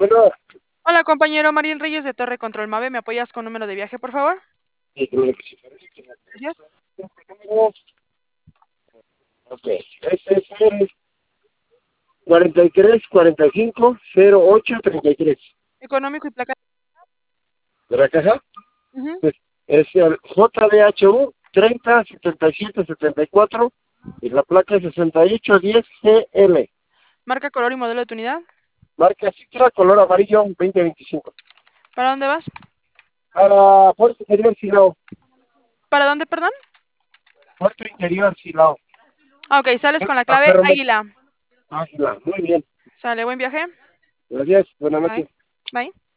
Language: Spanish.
Bueno, Hola, compañero Marín Reyes de Torre Control Mave. ¿Me apoyas con número de viaje, por favor? creo que sí. Gracias. Ok, este es el 43 45 08 33. Económico y placa. ¿De la caja? Ujú. Pues, es el JDHU 30 77 74 y la placa es 6810 GL. Marca, color y modelo de tu unidad. Marca Citra, color amarillo 2025. ¿Para dónde vas? Para Puerto Interior Silao. ¿Para dónde, perdón? Puerto Interior Silao. Ah, ok, sales con la A clave Ferromex. Águila. Águila. Muy bien. Sale, buen viaje. Gracias. Buenas Bye. noches. Bye.